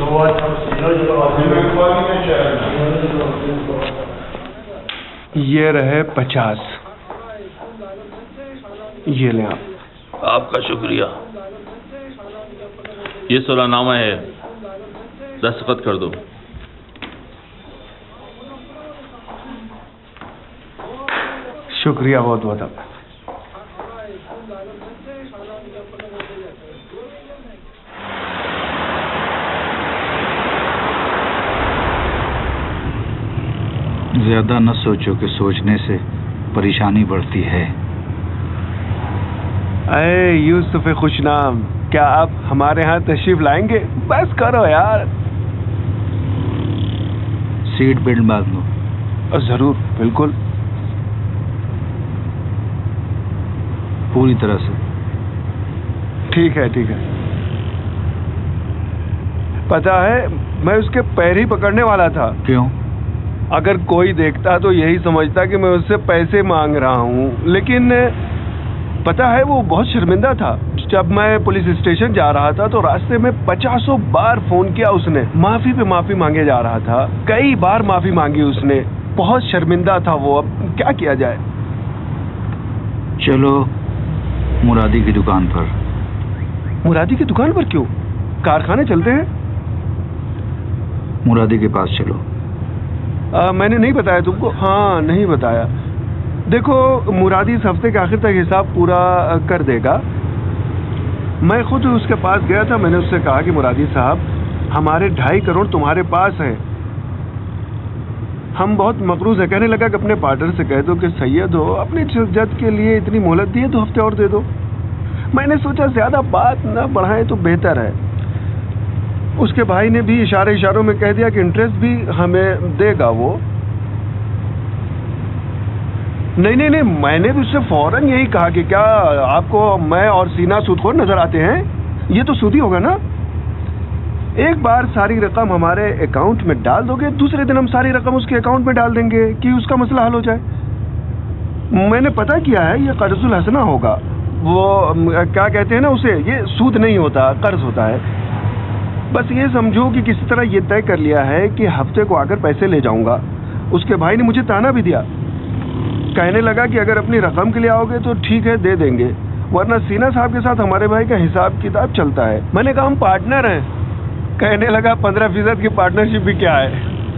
ये रहे 50। ये लें आप। आपका शुक्रिया। ये सोलानामा है, दस्तखत कर दो। शुक्रिया बहुत बहुत आपका। ज्यादा न सोचो कि सोचने से परेशानी बढ़ती है। अरे यूसुफ खुशनाम, क्या आप हमारे यहाँ तशरीफ लाएंगे? बस करो यार। सीट बेल्ट बांध लो। जरूर, बिल्कुल, पूरी तरह से। ठीक है ठीक है। पता है, मैं उसके पैर ही पकड़ने वाला था। क्यों? अगर कोई देखता तो यही समझता कि मैं उससे पैसे मांग रहा हूँ, लेकिन पता है वो बहुत शर्मिंदा था। जब मैं पुलिस स्टेशन जा रहा था तो रास्ते में 50 बार फोन किया उसने, माफी पे माफी मांगे जा रहा था। कई बार माफी मांगी उसने, बहुत शर्मिंदा था वो। अब क्या किया जाए? चलो मुरादी की दुकान पर। मुरादी की दुकान पर क्यों? कारखाने चलते हैं। मुरादी के पास चलो। मैंने नहीं बताया तुमको? हाँ, नहीं बताया। देखो, मुरादी इस हफ्ते के आखिर तक हिसाब पूरा कर देगा। मैं खुद उसके पास गया था। मैंने उससे कहा कि मुरादी साहब, हमारे 2.5 करोड़ तुम्हारे पास हैं। हम बहुत मकरूज है। कहने लगा कि अपने पार्टनर से कह दो कि सैयद हो, अपनी जद के लिए इतनी मोहलत दी है, 2 हफ्ते और दे दो। मैंने सोचा ज्यादा बात न बढ़ाएं तो बेहतर है। उसके भाई ने भी इशारों में कह दिया कि इंटरेस्ट भी हमें देगा वो। नहीं, मैंने भी उससे फौरन यही कहा कि क्या आपको मैं और सीना सूदखोर नजर आते हैं? ये तो सूदी होगा ना। एक बार सारी रकम हमारे अकाउंट में डाल दोगे, दूसरे दिन हम सारी रकम उसके अकाउंट में डाल देंगे कि उसका मसला हल हो जाए। मैंने पता किया है, ये कर्जुल हसना होगा। वो क्या कहते हैं ना उसे, ये सूद नहीं होता, कर्ज होता है। बस ये समझो कि किसी तरह ये तय कर लिया है कि हफ्ते को आकर पैसे ले जाऊंगा। उसके भाई ने मुझे ताना भी दिया। कहने लगा कि अगर अपनी रकम के लिए आओगे तो ठीक है, दे देंगे, वरना सीना साहब के साथ हमारे भाई का हिसाब किताब चलता है। मैंने कहा हम पार्टनर हैं। कहने लगा 15% की पार्टनरशिप भी क्या है।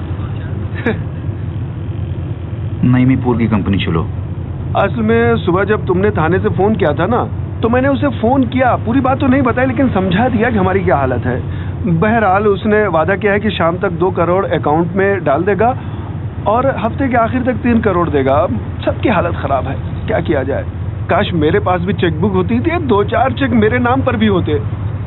नईमीपुर की कंपनी चलो। असल में सुबह जब तुमने थाने से फोन किया था ना, तो मैंने उसे फोन किया। पूरी बात तो नहीं बताई, लेकिन समझा दिया कि हमारी क्या हालत है। बहरहाल उसने वादा किया है कि शाम तक 2 करोड़ अकाउंट में डाल देगा और हफ्ते के आखिर तक 3 करोड़ देगा। सबकी हालत खराब है, क्या किया जाए। काश मेरे पास भी चेकबुक होती थी, 2-4 चेक मेरे नाम पर भी होते।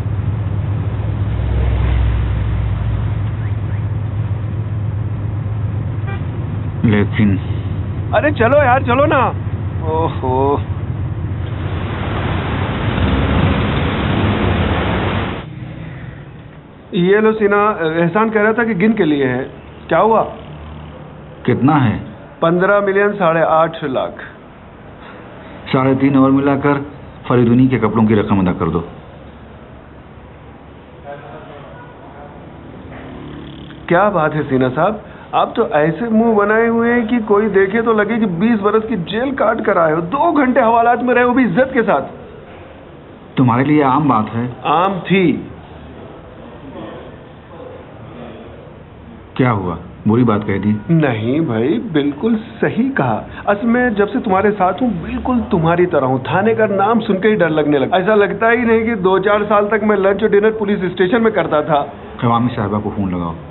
लेकिन अरे चलो यार, चलो ना। ओहो, ये लो सीना, एहसान कह रहा था कि गिन के लिए है। क्या हुआ? कितना है? 15 मिलियन 8.5 लाख। 3.5 और मिलाकर फरीदुनी के कपड़ों की रकम अदा कर दो। क्या बात है सीना साहब, आप तो ऐसे मुंह बनाए हुए हैं कि कोई देखे तो लगे कि 20 बरस की जेल काट कर आए हो। 2 घंटे हवालात में रहे, वो भी इज्जत के साथ। तुम्हारे लिए आम बात है। आम थी। क्या हुआ? बुरी बात कह दी? नहीं भाई, बिल्कुल सही कहा। असल में जब से तुम्हारे साथ हूँ, बिल्कुल तुम्हारी तरह हूँ। थाने का नाम सुनकर ही डर लगने लगा। ऐसा लगता ही नहीं कि 2-4 साल तक मैं लंच और डिनर पुलिस स्टेशन में करता था। कवामी साहिबा को फोन लगाओ।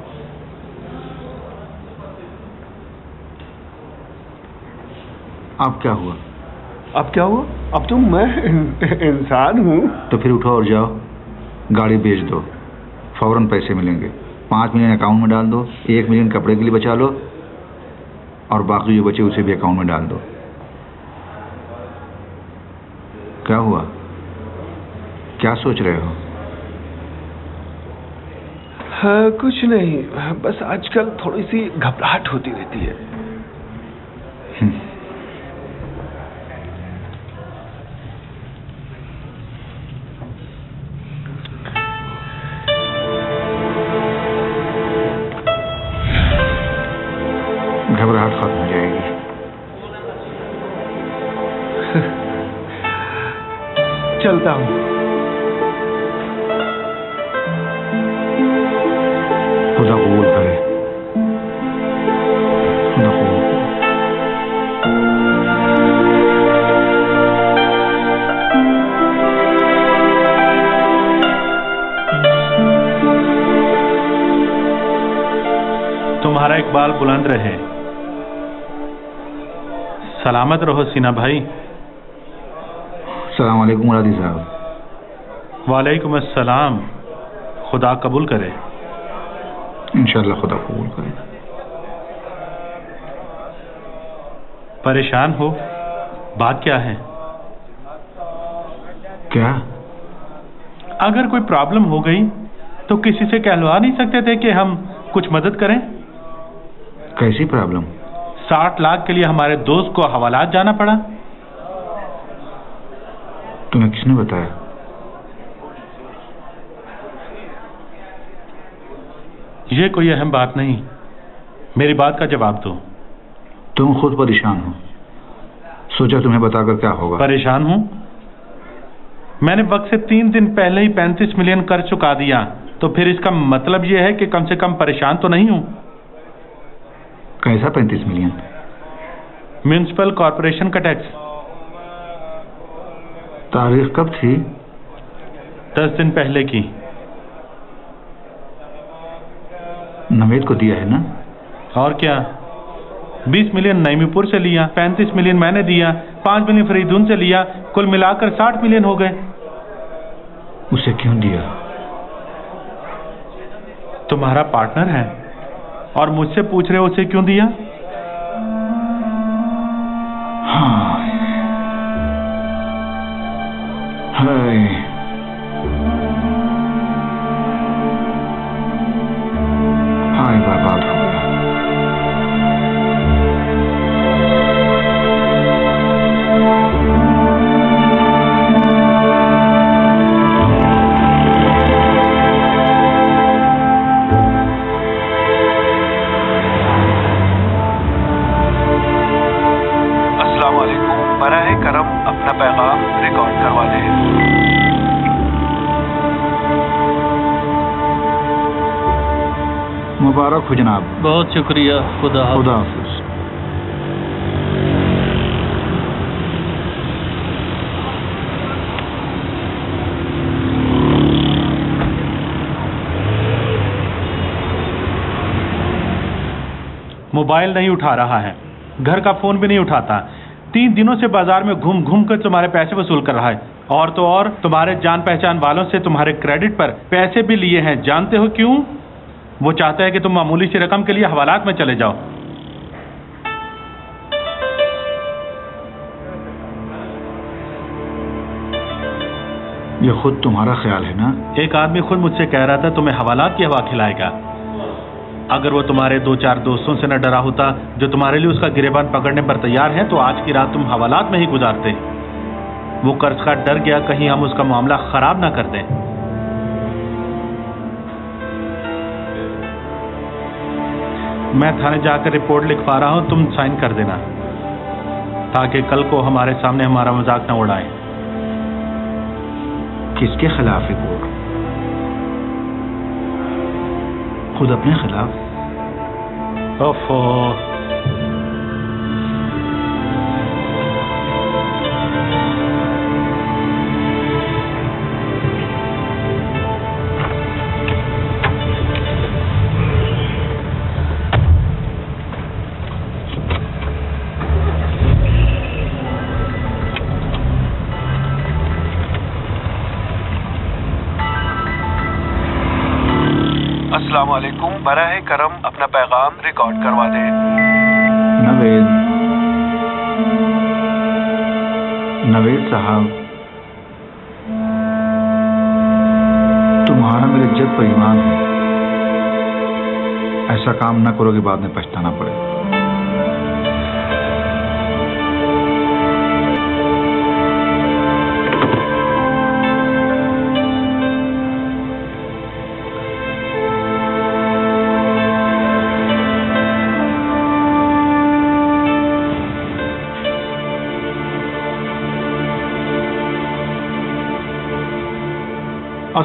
अब क्या हुआ? अब क्या हुआ? अब तो मैं इंसान हूँ। तो फिर उठो और जाओ, गाड़ी बेच दो, फौरन पैसे मिलेंगे। 5 मिलियन अकाउंट में डाल दो, 1 मिलियन कपड़े के लिए बचा लो और बाकी जो बचे उसे भी अकाउंट में डाल दो। क्या हुआ? क्या सोच रहे हो? हाँ, कुछ नहीं, बस आजकल थोड़ी सी घबराहट होती रहती है। घबराहट खत्म हो जाएगी। चलता हूँ। खुदा कबूल करे। खुदा कबूल करे। तुम्हारा इकबाल बुलंद रहे। सलामत रहो सीना भाई। सलाम अलैकुम मुरादी साहब। वालेकुम अस्सलाम। खुदा कबूल करे। इंशाल्लाह खुदा कबूल करे। परेशान हो? बात क्या है? क्या? अगर कोई प्रॉब्लम हो गई तो किसी से कहलवा नहीं सकते थे कि हम कुछ मदद करें? कैसी प्रॉब्लम? 60 लाख के लिए हमारे दोस्त को हवालात जाना पड़ा। तुम्हें किसने बताया? ये कोई अहम बात नहीं, मेरी बात का जवाब दो। तुम खुद परेशान हो, सोचा तुम्हें बताकर क्या होगा। परेशान हूं? मैंने वक्त से 3 दिन पहले ही 35 मिलियन कर चुका दिया, तो फिर इसका मतलब यह है कि कम से कम परेशान तो नहीं हूं। कैसा 35 मिलियन? म्युनिसिपल कॉर्पोरेशन का टैक्स। तारीख कब थी? 10 दिन पहले की। नवेद को दिया है ना? और क्या, 20 मिलियन नईमीपुर से लिया, 35 मिलियन मैंने दिया, 5 मिलियन फरीदून से लिया, कुल मिलाकर 60 मिलियन हो गए। उसे क्यों दिया? तुम्हारा पार्टनर है और मुझसे पूछ रहे हो उसे क्यों दिया? हाँ, हाय, हाय बर्बाद हो गया। बराए करम अपना पैगाम रिकॉर्ड करवा दें। मुबारक हो जनाब। बहुत शुक्रिया। खुदा हाफिज। मोबाइल नहीं उठा रहा है, घर का फोन भी नहीं उठाता। 3 दिनों से बाजार में घूम घूम कर तुम्हारे पैसे वसूल कर रहा है, और तो और तुम्हारे जान पहचान वालों से तुम्हारे क्रेडिट पर पैसे भी लिए हैं। जानते हो क्यों? वो चाहता है कि तुम मामूली सी रकम के लिए हवालात में चले जाओ। ये खुद तुम्हारा ख्याल है ना? एक आदमी खुद मुझसे कह रहा था तुम्हें हवालात की हवा खिलाएगा। अगर वो तुम्हारे 2-4 दोस्तों से न डरा होता जो तुम्हारे लिए उसका गिरेबान पकड़ने पर तैयार है, तो आज की रात तुम हवालात में ही गुजारते। वो कर्ज का डर गया कहीं हम उसका मामला खराब ना कर दें। मैं थाने जाकर रिपोर्ट लिखवा रहा हूं, तुम साइन कर देना ताकि कल को हमारे सामने हमारा मजाक न उड़ाए। किसके खिलाफ रिपोर्ट? खुद अपने खिलाफ? ओफो, अस्सलाम वालेकुम, बराए करम अपना पैगाम रिकॉर्ड करवा दें। नवेद साहब, तुम्हारा मेरे इज्जत पर ईमान है। ऐसा काम न करो कि बाद में पछताना पड़े।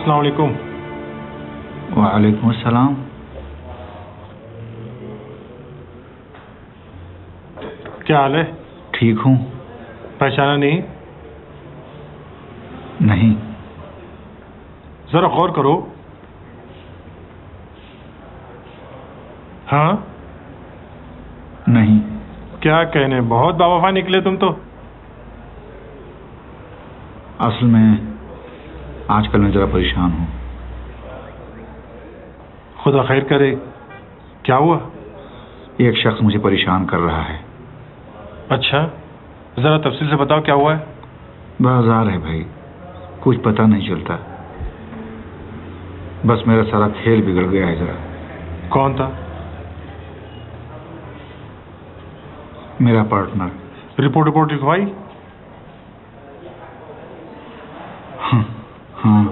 अस्सलाम वालेकुम। वालेकुम अस्सलाम। क्या हाल है? ठीक हूँ। पहचाना नहीं? नहीं। जरा गौर करो। हाँ? नहीं। क्या कहने, बहुत बावफा निकले तुम तो। असल में आजकल मैं जरा परेशान हूँ। खुदा खैर करे। क्या हुआ? एक शख्स मुझे परेशान कर रहा है। अच्छा, जरा तफसील से बताओ क्या हुआ है। बाजार है भाई, कुछ पता नहीं चलता। बस मेरा सारा खेल बिगड़ गया है जरा। कौन था? मेरा पार्टनर। रिपोर्ट लिखवाई? हाँ।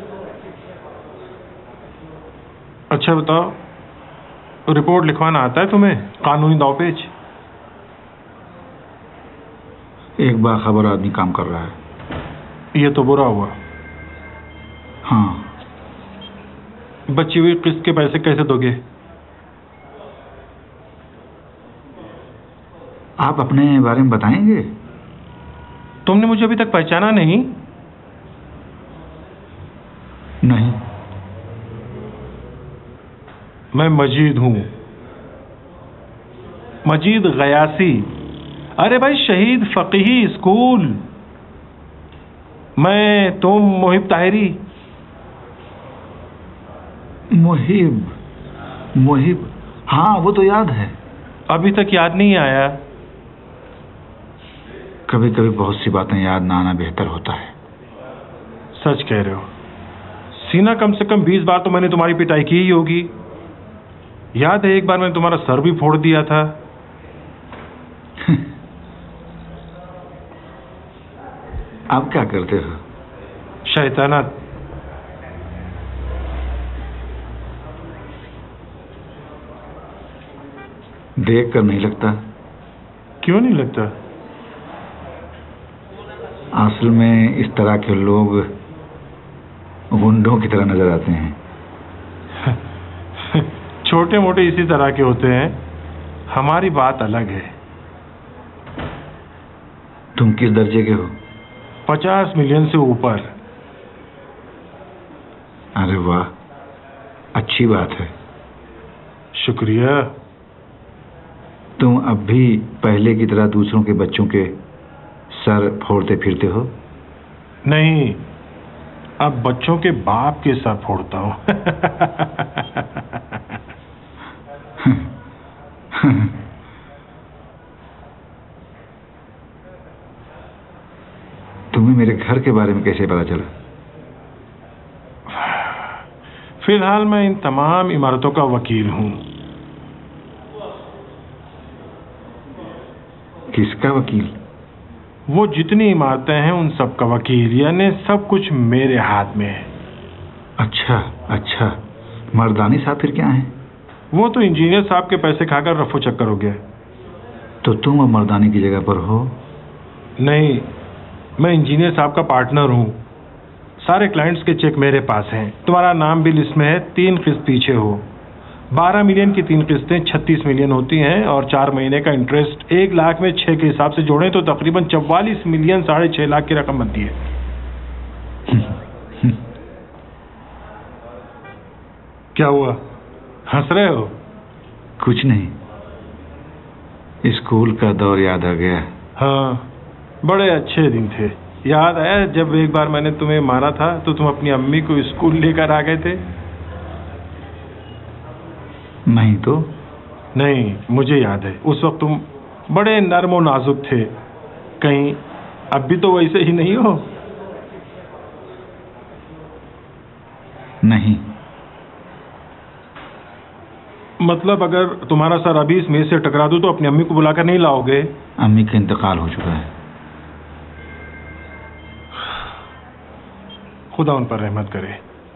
अच्छा बताओ, रिपोर्ट लिखवाना आता है तुम्हें? कानूनी दावपेच? एक बाखबर आदमी काम कर रहा है। ये तो बुरा हुआ। हाँ। बची हुई किस्त के पैसे कैसे दोगे? आप अपने बारे में बताएंगे? तुमने मुझे अभी तक पहचाना नहीं? नहीं। मैं मजीद हूं, मजीद गयासी। अरे भाई, शहीद फकीही स्कूल। मैं, तुम, मोहिब ताहिरी। मोहिब, हाँ वो तो याद है। अभी तक याद नहीं आया? कभी कभी बहुत सी बातें याद ना आना बेहतर होता है। सच कह रहे हो। सीना कम से कम 20 बार तो मैंने तुम्हारी पिटाई की ही होगी। याद है एक बार मैंने तुम्हारा सर भी फोड़ दिया था। आप क्या करते हो? शैतानत। देख कर नहीं लगता। क्यों नहीं लगता? असल में इस तरह के लोग गुंडों की तरह नजर आते हैं। छोटे मोटे इसी तरह के होते हैं। हमारी बात अलग है। तुम किस दर्जे के हो? 50 मिलियन से ऊपर। अरे वाह, अच्छी बात है। शुक्रिया। तुम अब भी पहले की तरह दूसरों के बच्चों के सर फोड़ते फिरते हो? नहीं, अब बच्चों के बाप के सर फोड़ता हूं। तुम्हें मेरे घर के बारे में कैसे पता चला? फिलहाल मैं इन तमाम इमारतों का वकील हूं। किसका वकील? वो जितनी इमारतें हैं उन सब का वकील, यानी सब कुछ मेरे हाथ में है। अच्छा, मर्दानी साहब फिर क्या है? वो तो इंजीनियर साहब के पैसे खाकर रफो चक्कर हो गया। तो तुम अब मर्दानी की जगह पर हो? नहीं, मैं इंजीनियर साहब का पार्टनर हूँ। सारे क्लाइंट्स के चेक मेरे पास हैं। तुम्हारा नाम भी लिस्ट में है। 3 किस्त पीछे हो। 12 मिलियन की 3 किस्तें 36 मिलियन होती हैं और 4 महीने का इंटरेस्ट 1 लाख में 6 के हिसाब से जोड़ें तो तकरीबन 44 मिलियन 6.5 लाख की रकम बनती है। क्या हुआ, हंस रहे हो? कुछ नहीं, स्कूल का दौर याद आ गया। हाँ, बड़े अच्छे दिन थे। याद आया जब एक बार मैंने तुम्हें मारा था तो तुम अपनी अम्मी को स्कूल लेकर आ गए थे? नहीं तो? नहीं, मुझे याद है। उस वक्त तुम बड़े नर्म और नाजुक थे। कहीं अब भी तो वैसे ही नहीं हो? नहीं। मतलब अगर तुम्हारा सर अभी इस मेज से टकरा दूं तो अपनी अम्मी को बुलाकर नहीं लाओगे? अम्मी का इंतकाल हो चुका है। खुदा उन पर रहमत करे।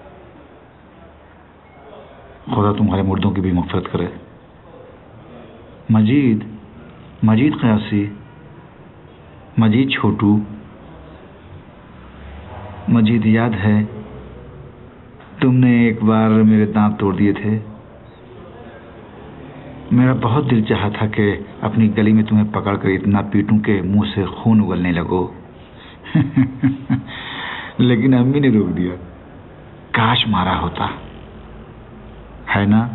खुदा तुम्हारे मुर्दों की भी मग़फ़िरत करे। मजीद क़यासी, मजीद छोटू, मजीद याद है तुमने एक बार मेरे दांत तोड़ दिए थे। मेरा बहुत दिल चाहा था कि अपनी गली में तुम्हें पकड़कर इतना पीटूं कि मुंह से खून उगलने लगो। लेकिन अम्मी ने रोक दिया। काश मारा होता, है ना?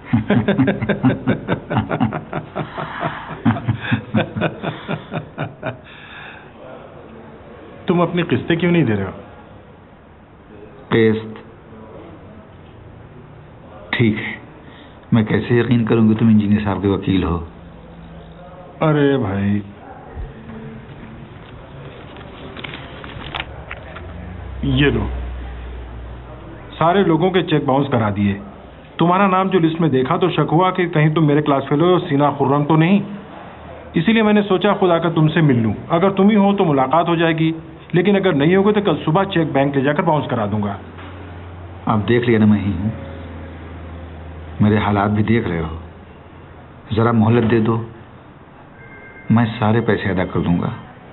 तुम अपनी किस्तें क्यों नहीं दे रहे हो? किस्त? ठीक है, मैं कैसे यकीन करूंगी तुम इंजीनियर साहब के वकील हो? अरे भाई, ये लो, सारे लोगों के चेक बाउंस करा दिए। तुम्हारा नाम जो लिस्ट में देखा तो शक हुआ कि कहीं तुम मेरे क्लास फेलो हो, सीना खुर्रम तो नहीं। इसीलिए मैंने सोचा खुद आकर तुमसे मिल लूं। अगर तुम ही हो तो मुलाकात हो जाएगी, लेकिन अगर नहीं होगे तो कल सुबह चेक बैंक ले जाकर बाउंस करा दूंगा। आप देख लिया ना, मैं ही हूं। मेरे हालात भी देख रहे हो। जरा मोहलत दे दो, मैं सारे पैसे अदा कर दूंगा।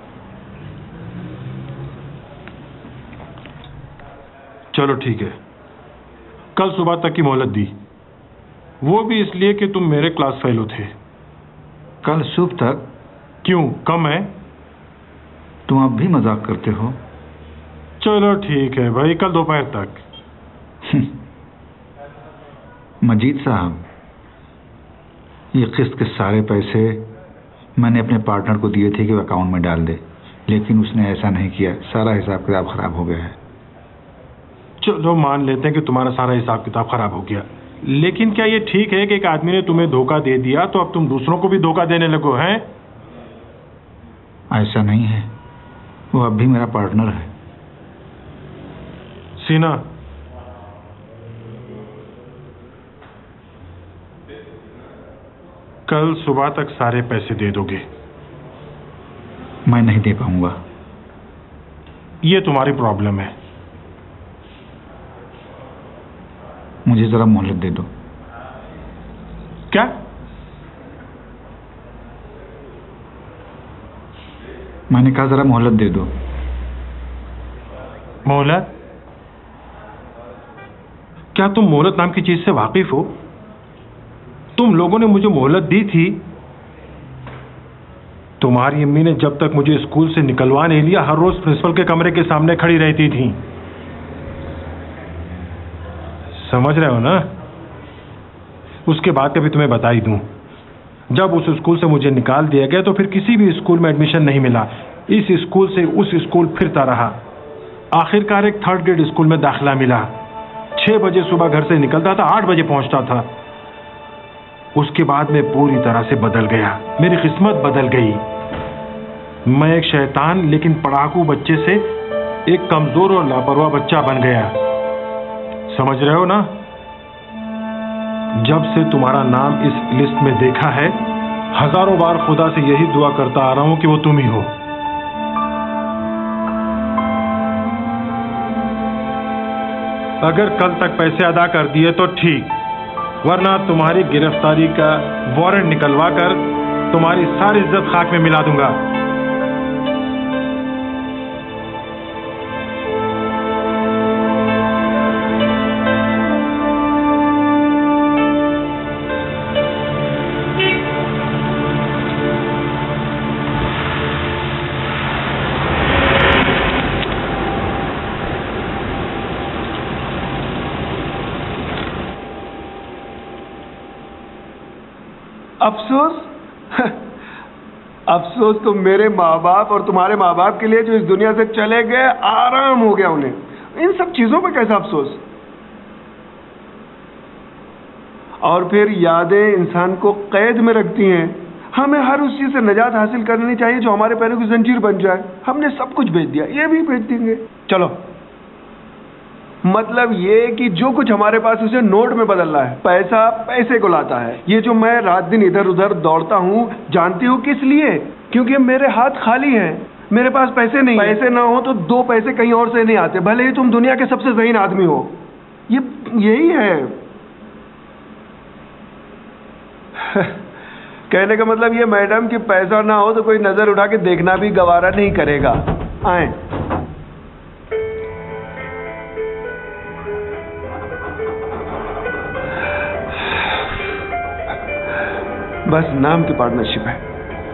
चलो ठीक है, कल सुबह तक की मोहलत दी, वो भी इसलिए कि तुम मेरे क्लास फेलो थे। कल सुबह तक? क्यों, कम है? तुम अब भी मजाक करते हो। चलो ठीक है भाई, कल दोपहर तक। मजीद साहब, ये किस्त के सारे पैसे मैंने अपने पार्टनर को दिए थे कि वो अकाउंट में डाल दे, लेकिन उसने ऐसा नहीं किया। सारा हिसाब किताब खराब हो गया है। चलो मान लेते हैं कि तुम्हारा सारा हिसाब किताब खराब हो गया, लेकिन क्या ये ठीक है कि एक आदमी ने तुम्हें धोखा दे दिया तो अब तुम दूसरों को भी धोखा देने लगो हैं? ऐसा नहीं है, वो अब भी मेरा पार्टनर है। सीना, कल सुबह तक सारे पैसे दे दोगे? मैं नहीं दे पाऊंगा। ये तुम्हारी प्रॉब्लम है। मुझे जरा मोहलत दे दो। क्या? मैंने कहा जरा मोहलत दे दो। मोहलत? क्या तुम मोहलत नाम की चीज से वाकिफ हो? तुम लोगों ने मुझे मोहलत दी थी। तुम्हारी अम्मी ने जब तक मुझे स्कूल से निकलवा नहीं लिया, हर रोज प्रिंसिपल के कमरे के सामने खड़ी रहती थी। समझ रहे हो ना? उसके बाद कभी तुम्हें बता ही दूं, जब उस स्कूल से मुझे निकाल दिया गया तो फिर किसी भी स्कूल में एडमिशन नहीं मिला। इस स्कूल से उस स्कूल फिरता रहा। आखिरकार एक 3rd ग्रेड स्कूल में दाखिला मिला। 6 बजे सुबह घर से निकलता था, 8 बजे पहुंचता था। उसके बाद मैं पूरी तरह से बदल गया। मेरी किस्मत बदल गई। मैं एक शैतान लेकिन पढ़ाकू बच्चे से एक कमजोर और लापरवाह बच्चा बन गया। समझ रहे हो ना? जब से तुम्हारा नाम इस लिस्ट में देखा है, हजारों बार खुदा से यही दुआ करता आ रहा हूं कि वो तुम ही हो। अगर कल तक पैसे अदा कर दिए तो ठीक, वरना तुम्हारी गिरफ्तारी का वारंट निकलवा कर तुम्हारी सारी इज्जत खाक में मिला दूंगा। अफसोस अफसोस तो मेरे माँ बाप और तुम्हारे माँ बाप के लिए जो इस दुनिया से चले गए। आराम हो गया उन्हें। इन सब चीजों पे कैसा अफसोस? और फिर यादें इंसान को कैद में रखती हैं। हमें हर उस चीज से निजात हासिल करनी चाहिए जो हमारे पैरों की जंजीर बन जाए। हमने सब कुछ बेच दिया, ये भी बेच देंगे। चलो, मतलब ये कि जो कुछ हमारे पास उसे नोट में बदलना है। पैसा पैसे को लाता है। ये जो मैं रात दिन इधर उधर दौड़ता हूँ, जानती हूँ किस लिए? क्योंकि मेरे हाथ खाली हैं, मेरे पास पैसे नहीं। पैसे ना हो तो 2 पैसे कहीं और से नहीं आते, भले ही तुम दुनिया के सबसे ज़हीन आदमी हो। यही है। कहने का मतलब ये मैडम कि पैसा ना हो तो कोई नजर उठा के देखना भी गवारा नहीं करेगा। आए। बस नाम की पार्टनरशिप है।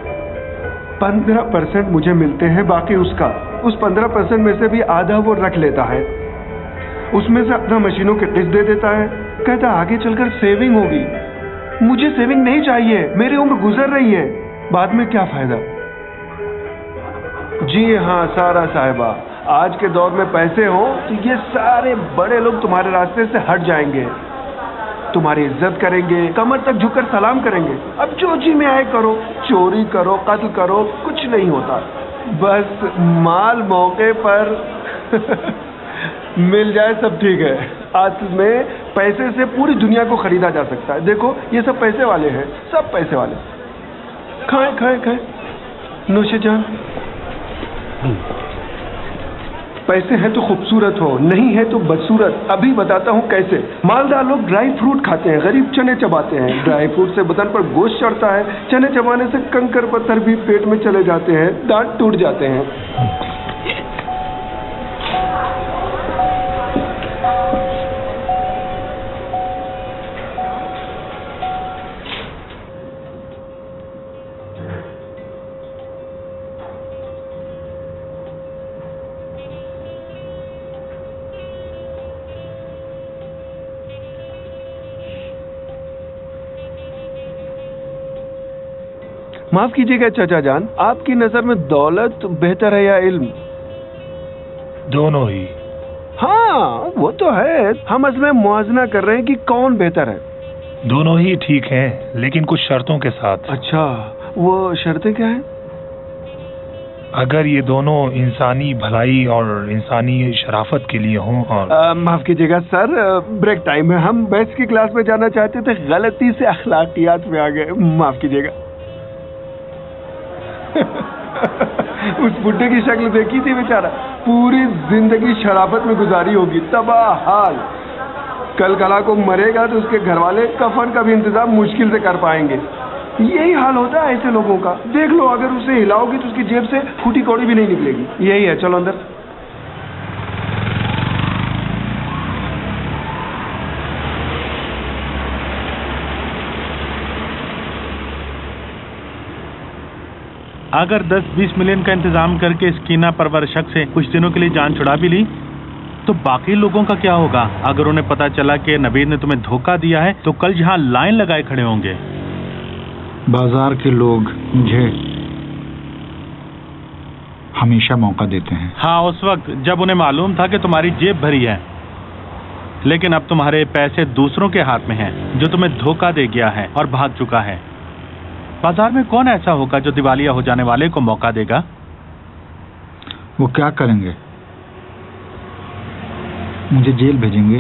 15% मुझे मिलते हैं, बाकी उसका। उस 15% में से भी आधा वो रख लेता है, उसमें से अपना मशीनों के किस्त दे देता है, कहता आगे चलकर सेविंग होगी। मुझे सेविंग नहीं चाहिए, मेरी उम्र गुजर रही है, बाद में क्या फायदा। जी हाँ सारा साहिबा, आज के दौर में पैसे हो तो ये सारे बड़े लोग तुम्हारे रास्ते से हट जाएंगे, तुम्हारी इज्जत करेंगे, कमर तक झुककर सलाम करेंगे। अब जो जी में आए करो, चोरी करो, कत्ल करो, कुछ नहीं होता। बस माल मौके पर मिल जाए सब ठीक है। असल में पैसे से पूरी दुनिया को खरीदा जा सकता है। देखो ये सब पैसे वाले हैं, सब पैसे वाले। खाएं खाएं खाएं, नोशे जान। पैसे हैं तो खूबसूरत हो, नहीं है तो बदसूरत। अभी बताता हूँ कैसे। मालदार लोग ड्राई फ्रूट खाते हैं, गरीब चने चबाते हैं। ड्राई फ्रूट से बदन पर गोश्त चढ़ता है, चने चबाने से कंकर पत्थर भी पेट में चले जाते हैं, दांत टूट जाते हैं। माफ कीजिएगा चाचा जान, आपकी नजर में दौलत बेहतर है या इल्म? दोनों ही। हाँ वो तो है, हम असल में मुआवजा कर रहे हैं कि कौन बेहतर है। दोनों ही ठीक हैं, लेकिन कुछ शर्तों के साथ। अच्छा, वो शर्तें क्या हैं? अगर ये दोनों इंसानी भलाई और इंसानी शराफत के लिए हों और माफ कीजिएगा सर, ब्रेक टाइम है, हम बैच की क्लास में जाना चाहते थे, गलती से अखलाकियात में आ गए, माफ कीजिएगा। उस बुड्ढे की शक्ल देखी थी, बेचारा पूरी जिंदगी शराफत में गुजारी होगी, तबाह हाल। कल कला को मरेगा तो उसके घर वाले कफन का भी इंतजाम मुश्किल से कर पाएंगे। यही हाल होता है ऐसे लोगों का। देख लो, अगर उसे हिलाओगी तो उसकी जेब से फूटी कौड़ी भी नहीं निकलेगी। यही है, चलो अंदर। अगर 10-20 मिलियन का इंतजाम करके इस कीना परवर शख्स से कुछ दिनों के लिए जान छुड़ा भी ली, तो बाकी लोगों का क्या होगा? अगर उन्हें पता चला कि नवीद ने तुम्हें धोखा दिया है, तो कल यहाँ लाइन लगाए खड़े होंगे। बाजार के लोग मुझे हमेशा मौका देते हैं। हाँ, उस वक्त जब उन्हें मालूम था कि तुम्हारी जेब भरी है, लेकिन अब तुम्हारे पैसे दूसरों के हाथ में हैं, जो तुम्हें धोखा दे गया है और भाग चुका है। बाजार में कौन ऐसा होगा जो दिवालिया हो जाने वाले को मौका देगा? वो क्या करेंगे? मुझे जेल भेजेंगे।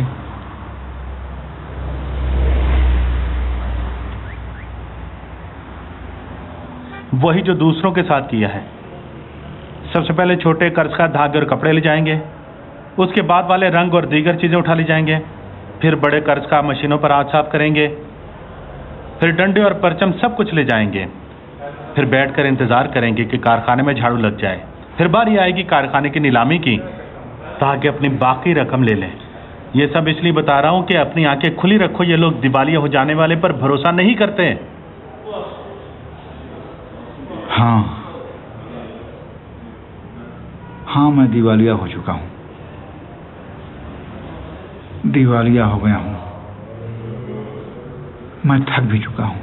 वही जो दूसरों के साथ किया है। सबसे पहले छोटे कर्ज का धागे और कपड़े ले जाएंगे, उसके बाद वाले रंग और दीगर चीजें उठा ली जाएंगे, फिर बड़े कर्ज का मशीनों पर हाथ साफ करेंगे, फिर डंडे और परचम सब कुछ ले जाएंगे, फिर बैठकर इंतजार करेंगे कि कारखाने में झाड़ू लग जाए। फिर बारी आएगी कारखाने की नीलामी की, ताकि अपनी बाकी रकम ले लें। ये सब इसलिए बता रहा हूं कि अपनी आंखें खुली रखो, ये लोग दिवालिया हो जाने वाले पर भरोसा नहीं करते। हाँ, मैं दिवालिया हो चुका हूं, दिवालिया हो गया हूं, मैं थक भी चुका हूं।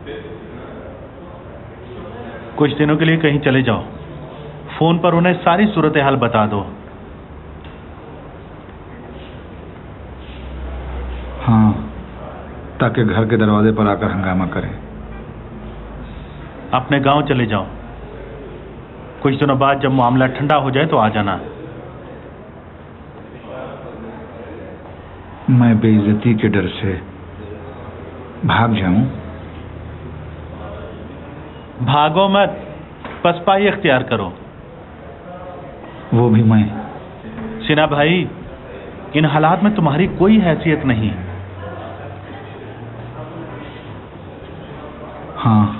कुछ दिनों के लिए कहीं चले जाओ, फोन पर उन्हें सारी सूरत हाल बता दो। हाँ, ताकि घर के दरवाजे पर आकर हंगामा करें। अपने गांव चले जाओ, कुछ दिनों बाद जब मामला ठंडा हो जाए तो आ जाना। मैं बेइज्जती के डर से भाग जाऊं? भागो मत, पसपाई इख्तियार करो। वो भी मैं? सिन्हा भाई, इन हालात में तुम्हारी कोई हैसियत नहीं। हाँ,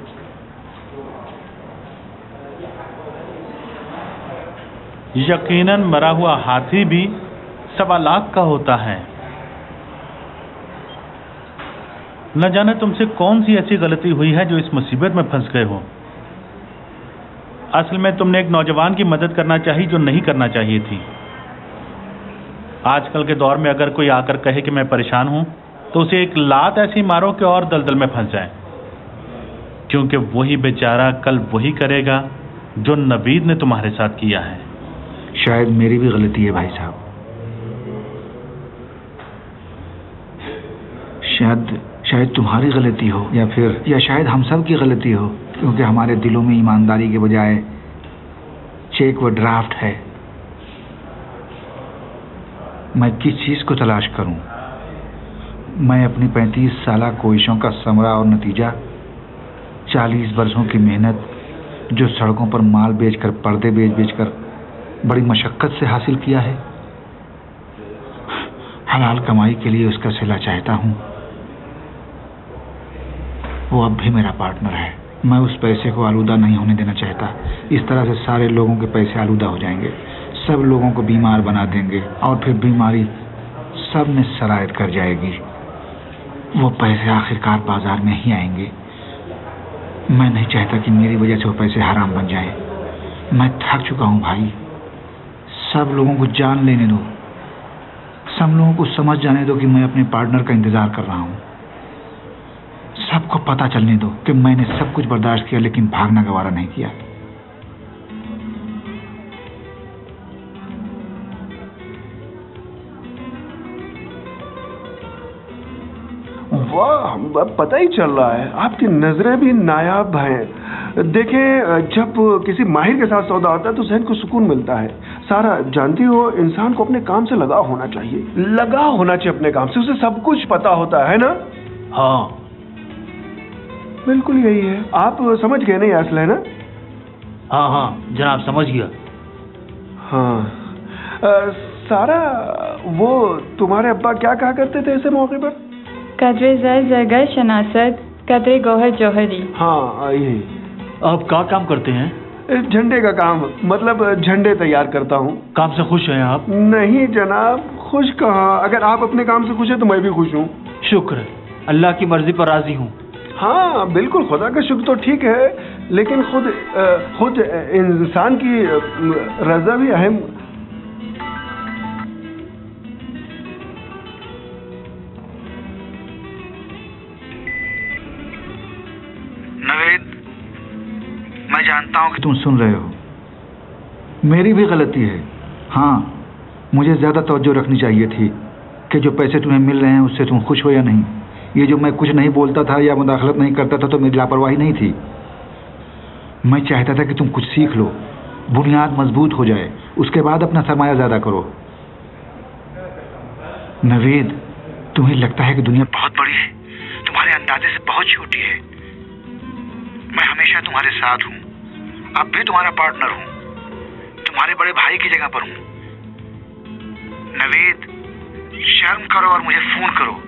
यकीनन मरा हुआ हाथी भी 1.25 लाख का होता है। न जाने तुमसे कौन सी ऐसी गलती हुई है जो इस मुसीबत में फंस गए हो। असल में तुमने एक नौजवान की मदद करना चाहिए जो नहीं करना चाहिए थी। आजकल के दौर में अगर कोई आकर कहे कि मैं परेशान हूं तो उसे एक लात ऐसी मारो कि और दलदल में फंस जाए, क्योंकि वही बेचारा कल वही करेगा जो नवीद ने तुम्हारे साथ किया है। शायद मेरी भी गलती है भाई साहब, शायद तुम्हारी गलती हो या शायद हम सब की गलती हो, क्योंकि हमारे दिलों में ईमानदारी के बजाय चेक व ड्राफ्ट है। मैं किस चीज को तलाश करूं? मैं अपनी 35 साल कोशिशों का समरा और नतीजा, 40 वर्षों की मेहनत जो सड़कों पर माल बेचकर, पर्दे बेच-बेचकर बड़ी मशक्कत से हासिल किया है। हलाल कमाई के लिए उसका सिला चाहता हूं। वो अब भी मेरा पार्टनर है। मैं उस पैसे को आलूदा नहीं होने देना चाहता। इस तरह से सारे लोगों के पैसे आलूदा हो जाएंगे, सब लोगों को बीमार बना देंगे और फिर बीमारी सब में सरायत कर जाएगी। वो पैसे आखिरकार बाजार में ही आएंगे। मैं नहीं चाहता कि मेरी वजह से वो पैसे हराम बन जाए। मैं थक चुका हूं भाई। सब लोगों को जान लेने दो, सब लोगों को समझ जाने दो कि मैं अपने पार्टनर का इंतजार कर रहा हूं। सबको पता चलने दो कि मैंने सब कुछ बर्दाश्त किया लेकिन भागना गवारा नहीं किया। वाह, पता ही चल रहा है आपकी नजरें भी नायाब हैं। देखें, जब किसी माहिर के साथ सौदा होता है तो जहन को सुकून मिलता है। सारा जानती हो, इंसान को अपने काम से लगाव होना चाहिए, लगाव होना चाहिए अपने काम से, उसे सब कुछ पता होता है ना। हाँ बिल्कुल यही है। आप समझ गए नहीं असला, है ना? हाँ जनाब, समझ गया। हाँ सारा, वो तुम्हारे अब्बा क्या कहा करते थे ऐसे मौके पर? कदरे जरगर शनासत, कदरे गोहर जौहरी। हाँ यही। आप क्या काम करते हैं? झंडे का काम, मतलब झंडे तैयार करता हूँ। काम से खुश हैं आप? नहीं जनाब, खुश कहाँ। अगर आप अपने काम से खुश हैं तो मैं भी खुश हूँ। शुक्र, अल्लाह की मर्जी पर राजी हूँ। हाँ बिल्कुल, खुदा का शुक्र तो ठीक है, लेकिन खुद इंसान की रजा भी अहम। नवेद, मैं जानता हूं कि तुम सुन रहे हो। मेरी भी गलती है। हाँ, मुझे ज्यादा तवज्जो रखनी चाहिए थी कि जो पैसे तुम्हें मिल रहे हैं उससे तुम खुश हो या नहीं। ये जो मैं कुछ नहीं बोलता था या मुदाखलत नहीं करता था तो मेरी लापरवाही नहीं थी। मैं चाहता था कि तुम कुछ सीख लो, बुनियाद मजबूत हो जाए, उसके बाद अपना सरमाया ज्यादा करो। नवेद, तुम्हें लगता है कि दुनिया बहुत बड़ी है, तुम्हारे अंदाजे से बहुत छोटी है। मैं हमेशा तुम्हारे साथ हूँ, अब भी तुम्हारा पार्टनर हूँ, तुम्हारे बड़े भाई की जगह पर हूँ। नवेद, शर्म करो और मुझे फोन करो।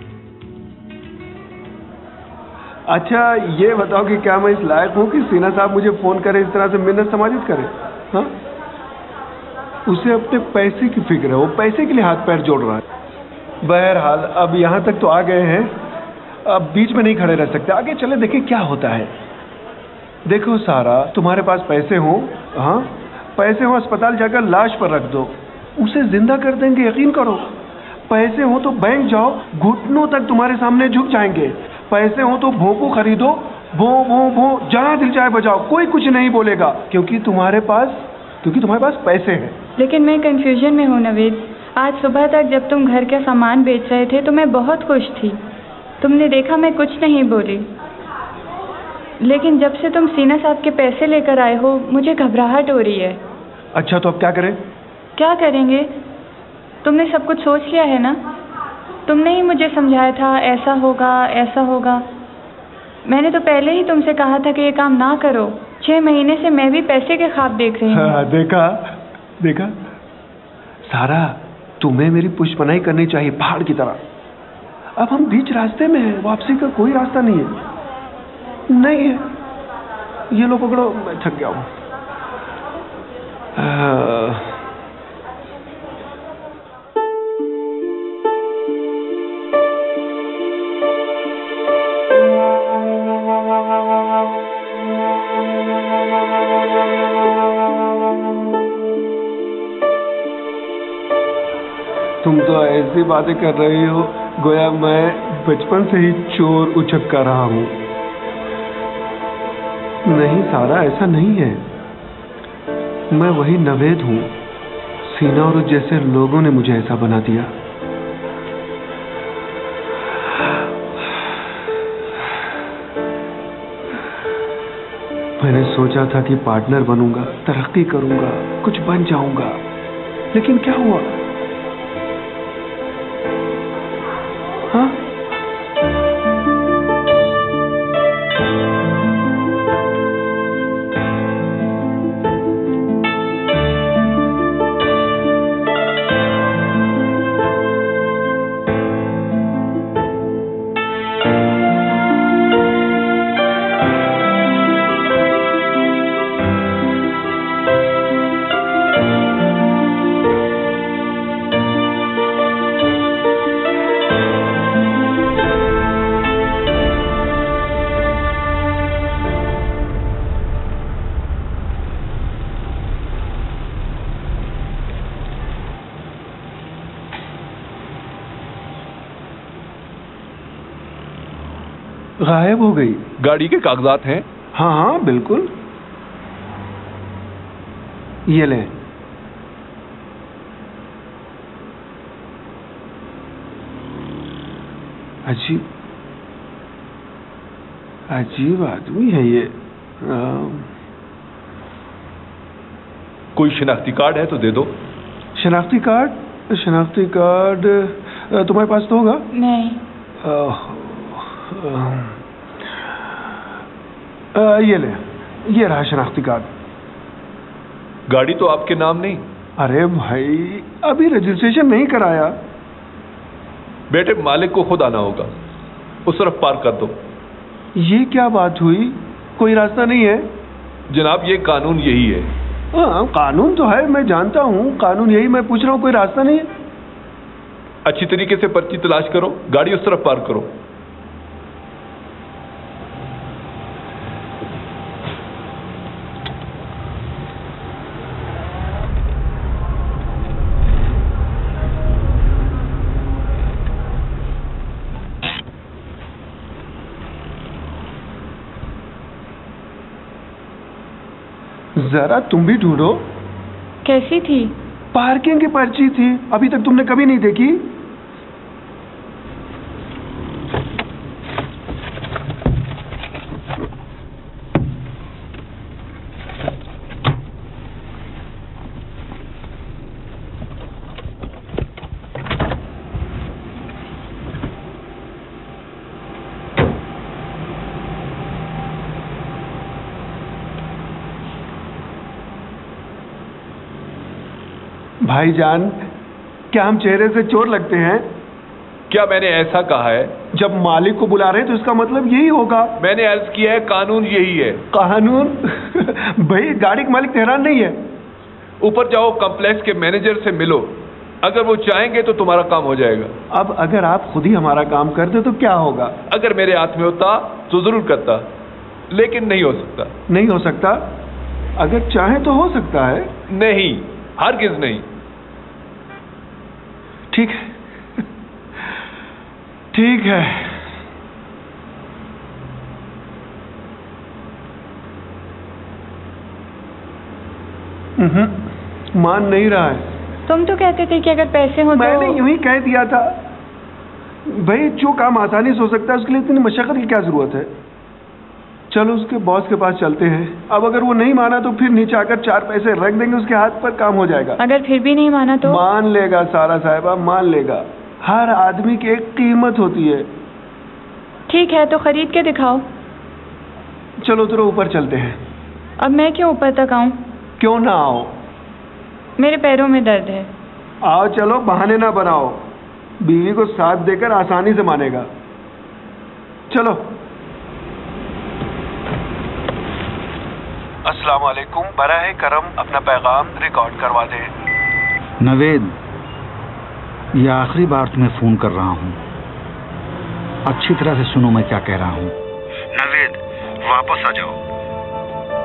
अच्छा ये बताओ कि क्या मैं इस लायक हूँ कि सीना साहब मुझे फोन करे, इस तरह से मिन्नत समाजित करे? हाँ, उसे अपने पैसे की फिक्र है, वो पैसे के लिए हाथ पैर जोड़ रहा है। बहरहाल अब यहाँ तक तो आ गए हैं, अब बीच में नहीं खड़े रह सकते, आगे चले देखें क्या होता है। देखो सारा, तुम्हारे पास पैसे हो, हाँ पैसे हो, अस्पताल जाकर लाश पर रख दो, उसे जिंदा कर देंगे, यकीन करो। पैसे हो तो बैंक जाओ, घुटनों तक तुम्हारे सामने झुक जाएंगे। पैसे हो तो भोंपू खरीदो, भो भो भो जहाँ दिल चाहे बजाओ, कोई कुछ नहीं बोलेगा, क्योंकि तुम्हारे पास पैसे हैं। लेकिन मैं कंफ्यूजन में हूँ नवेद। आज सुबह तक जब तुम घर का सामान बेच रहे थे तो मैं बहुत खुश थी, तुमने देखा मैं कुछ नहीं बोली। लेकिन जब से तुम सीना साहब के पैसे लेकर आए हो मुझे घबराहट हो रही है। अच्छा तो अब क्या करें? क्या करेंगे? तुमने सब कुछ सोच लिया है ना? तुमने ही मुझे समझाया था ऐसा होगा ऐसा होगा। मैंने तो पहले ही तुमसे कहा था कि ये काम ना करो। 6 महीने से मैं भी पैसे के ख्वाब देख रही हूँ। हाँ, देखा सारा, तुम्हें मेरी पुष्पनाई करनी चाहिए पहाड़ की तरह। अब हम बीच रास्ते में हैं, वापसी का कोई रास्ता नहीं है। ये लो पकड़ो, मैं थक गया हूँ। तुम तो ऐसी बातें कर रही हो गोया मैं बचपन से ही चोर उछक कर रहा हूं। नहीं सारा, ऐसा नहीं है। मैं वही नवेद हूं। सीना और जैसे लोगों ने मुझे ऐसा बना दिया। मैंने सोचा था कि पार्टनर बनूंगा, तरक्की करूंगा, कुछ बन जाऊंगा, लेकिन क्या हुआ? हाँ? गायब हो गई। गाड़ी के कागजात हैं? हाँ हाँ बिल्कुल, ये ले। अजीब अजीब आदमी है ये। कोई शनाख्ती कार्ड है तो दे दो। शनाख्ती कार्ड? शनाख्ती कार्ड तुम्हारे पास तो होगा? नहीं। ये ले, ये रहा शनाख्ती कार्ड। गाड़ी तो आपके नाम नहीं? अरे भाई अभी रजिस्ट्रेशन नहीं कराया। बेटे मालिक को खुद आना होगा, उस तरफ पार्क कर दो। ये क्या बात हुई? कोई रास्ता नहीं है? जनाब ये कानून यही है। हाँ कानून तो है, मैं जानता हूँ कानून यही, मैं पूछ रहा हूँ कोई रास्ता नहीं है? अच्छी तरीके से पर्ची तलाश करो, गाड़ी उस तरफ पार्क करो। जरा तुम भी ढूंढो। कैसी थी? पार्किंग की पर्ची थी, अभी तक तुमने कभी नहीं देखी? भाईजान, क्या हम चेहरे से चोर लगते हैं? क्या मैंने ऐसा कहा है? जब मालिक को बुला रहे हैं तो इसका मतलब यही होगा। मैंने अर्ज किया है कानून यही है। कानून? भाई गाड़ी का मालिक तेहरान नहीं है। ऊपर जाओ, कॉम्प्लेक्स के मैनेजर से मिलो, अगर वो चाहेंगे तो तुम्हारा काम हो जाएगा। अब अगर आप खुद ही हमारा काम करते तो क्या होगा? अगर मेरे हाथ में होता तो जरूर करता, लेकिन नहीं हो सकता। नहीं हो सकता? अगर चाहे तो हो सकता है। नहीं, हरगिज नहीं। ठीक है, ठीक है। मान नहीं रहा है। तुम तो कहते थे कि अगर पैसे हो तो। मैंने यूं ही कह दिया था। भाई जो काम आसानी से हो सकता है उसके लिए इतनी मशक्कत की क्या जरूरत है? चलो उसके बॉस के पास चलते हैं। अब अगर वो नहीं माना तो फिर नीचे आकर 4 पैसे रख देंगे उसके हाथ पर, काम हो जाएगा। अगर फिर भी नहीं माना तो? मान लेगा सारा साहिबा, मान लेगा। हर आदमी की एक कीमत होती है। ठीक है तो खरीद के दिखाओ। चलो उतरो, ऊपर चलते हैं। अब मैं क्यों ऊपर तक आऊं? क्यों ना आओ? मेरे पैरों में दर्द है। आओ चलो, बहाने ना बनाओ। बीवी को साथ देकर आसानी से मानेगा। चलो। अस्सलाम वालेकुम, बराए करम अपना पैगाम रिकॉर्ड करवा दें। नवेद, ये आखिरी बार तुम्हें फोन कर रहा हूँ, अच्छी तरह से सुनो मैं क्या कह रहा हूँ। नवेद वापस आ जाओ।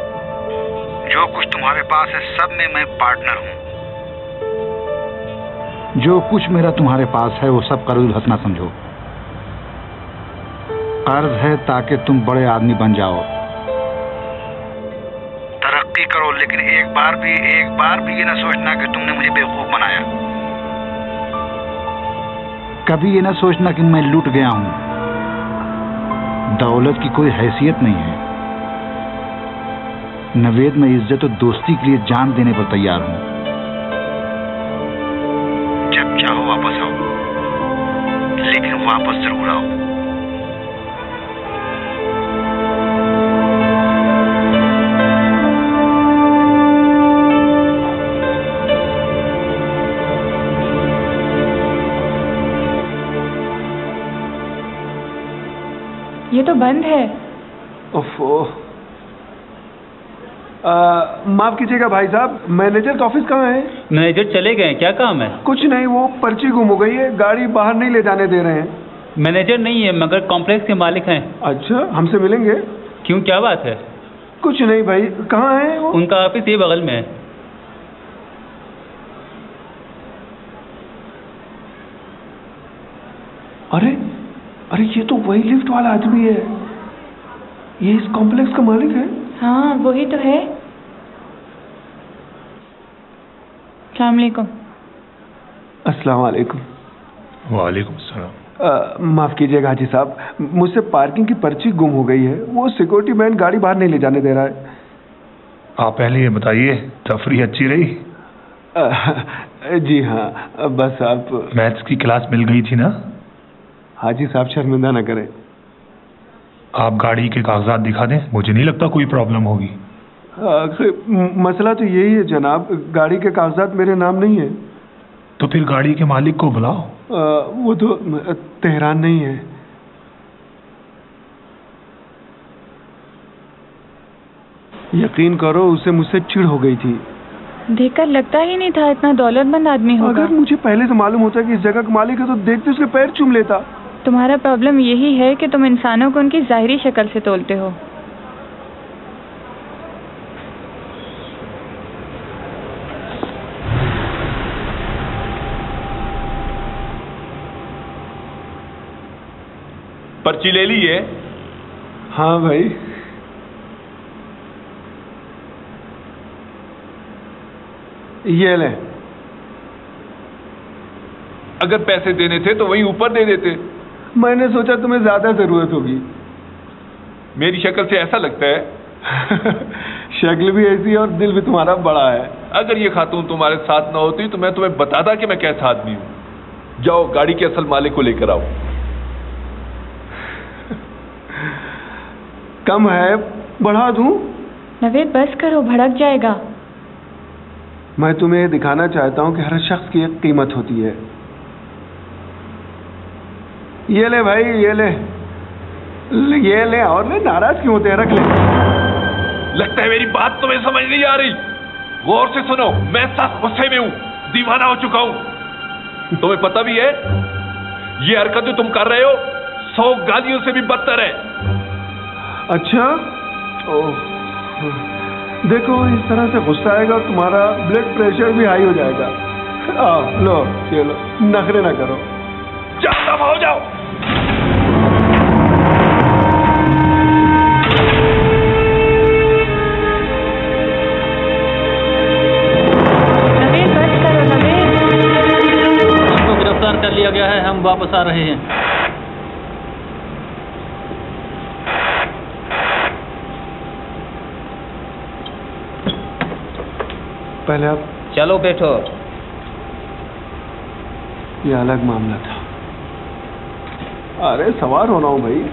जो कुछ तुम्हारे पास है सब में मैं पार्टनर हूँ। जो कुछ मेरा तुम्हारे पास है वो सब कर्ज हंसना समझो। कर्ज है ताकि तुम बड़े आदमी बन जाओ, तरक्की करो, लेकिन एक बार भी ये ना सोचना कि तुमने मुझे बेवकूफ बनाया। कभी ये ना सोचना कि मैं लूट गया हूं। दौलत की कोई हैसियत नहीं है नवेद। मैं इज्जत और दोस्ती के लिए जान देने पर तैयार हूं। जब चाहो वापस आओ, लेकिन वापस जरूर आओ। ये तो बंद है। ओफो, माफ कीजिएगा भाई साहब, मैनेजर का ऑफिस कहाँ है? मैनेजर चले गए, क्या काम है? कुछ नहीं, वो पर्ची गुम हो गई है, गाड़ी बाहर नहीं ले जाने दे रहे हैं। मैनेजर नहीं है मगर कॉम्प्लेक्स के मालिक हैं। अच्छा, हमसे मिलेंगे? क्यों, क्या बात है? कुछ नहीं भाई, कहाँ है वो? उनका ऑफिस ये बगल में है। अरे ये तो वही लिफ्ट वाला आदमी है। ये इस कॉम्प्लेक्स का मालिक है। हाँ वही तो है। अस्सलाम वालेकुम। अस्सलाम वालेकुम। वालेकुम सलाम। माफ कीजिएगा हाजी साहब, मुझसे पार्किंग की पर्ची गुम हो गई है। वो सिक्योरिटी मैन गाड़ी बाहर नहीं ले जाने दे रहा है। आप पहले ये बताइए, तफरी अच्छी रही? जी हाँ, बस आप। मैथ्स की क्लास मिल गई थी ना? हाजी साहब शर्मिंदा न करें। आप गाड़ी के कागजात दिखा दें, मुझे नहीं लगता कोई प्रॉब्लम होगी। मसला तो यही है जनाब, गाड़ी के कागजात मेरे नाम नहीं है। तो फिर गाड़ी के मालिक को बुलाओ। वो तो तेहरान नहीं है। यकीन करो, उसे मुझसे चिढ़ हो गई थी। देखकर लगता ही नहीं था इतना दौलतमंद आदमी होगा। अगर मुझे पहले से मालूम होता कि इस जगह का मालिक है तो देखते उसके पैर चूम लेता। तुम्हारा प्रॉब्लम यही है कि तुम इंसानों को उनकी ज़ाहिरी शक्ल से तोलते हो। पर्ची ले ली है? हाँ भाई। ये ले। अगर पैसे देने थे तो वहीं ऊपर दे देते। मैंने सोचा तुम्हें ज्यादा जरूरत होगी। मेरी शक्ल से ऐसा लगता है। शक्ल भी ऐसी है और दिल भी तुम्हारा बड़ा है। अगर ये खातून तुम्हारे साथ ना होती तो मैं तुम्हें बताता कि मैं कैसा आदमी हूं। जाओ गाड़ी के असल मालिक को लेकर आओ। कम है, बढ़ा दूं? नवेद बस करो, भड़क जाएगा। मैं तुम्हें दिखाना चाहता हूं कि हर शख्स की एक कीमत होती है। ये ले भाई, ये ले, ये ले और ले। नाराज क्यों होते हैं? रख ले। लगता है मेरी बात तुम्हें समझ नहीं आ रही। गौर से सुनो, मैं सख्त गुस्से में हूं, दीवाना हो चुका हूं। तुम्हें पता भी है ये हरकत जो तुम कर रहे हो 100 गालियों से भी बदतर है। अच्छा, ओह, देखो इस तरह से गुस्सा आएगा और तुम्हारा ब्लड प्रेशर भी हाई हो जाएगा। लो ये लो, नखरे ना करो। जाओ, हो जाओ। नवेद बस करो। नवेद, हमको गिरफ्तार कर लिया गया है, हम वापस आ रहे हैं। पहले आप चलो बैठो। ये अलग मामला था। अरे सवार होना हूं भाई।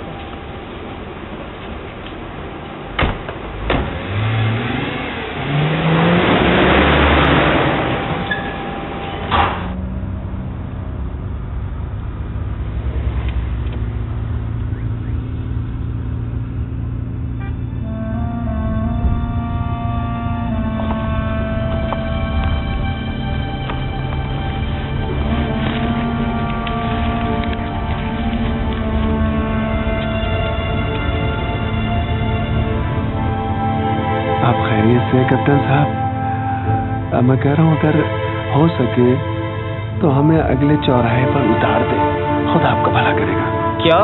वैसे कप्तान साहब, मैं कह रहा हूँ अगर हो सके तो हमें अगले चौराहे पर उतार दे, खुदा आपका भला करेगा। क्या?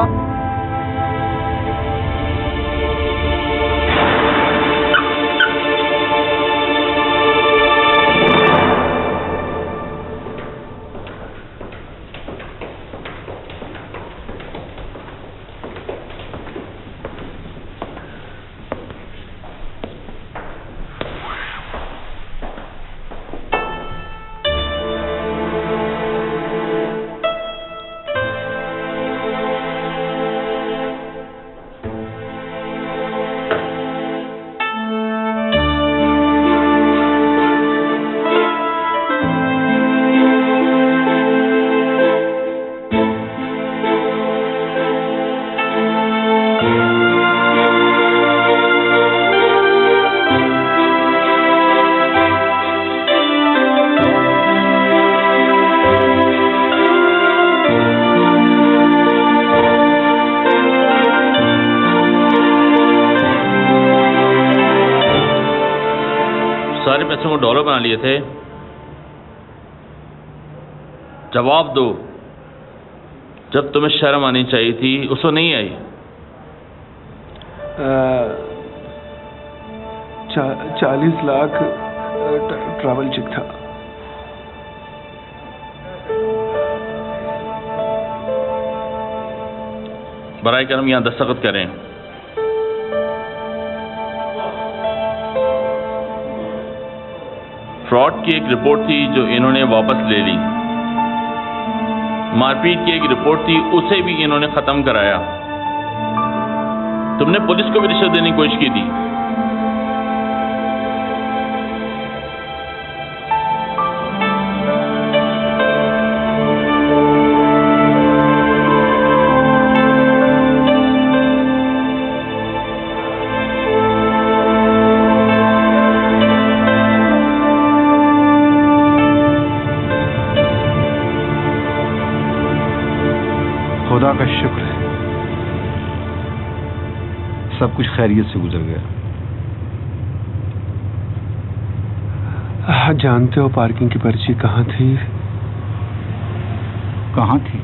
सारे पैसों को डॉलर बना लिए थे। जवाब दो, जब तुम्हें शर्म आनी चाहिए थी उसको नहीं आई। 40 लाख ट्रैवल चेक था। बराए करम यहाँ दस्तखत करें। फ्रॉड की एक रिपोर्ट थी जो इन्होंने वापस ले ली। मारपीट की एक रिपोर्ट थी, उसे भी इन्होंने खत्म कराया। तुमने पुलिस को भी रिश्वत देने की कोशिश की थी। खुदा का शुक्र है, सब कुछ खैरियत से गुजर गया। जानते हो पार्किंग की पर्ची कहाँ थी? कहाँ थी?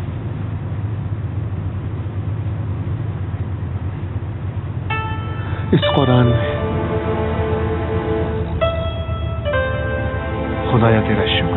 इस कुरान में। खुदाया तेरा शुक्र।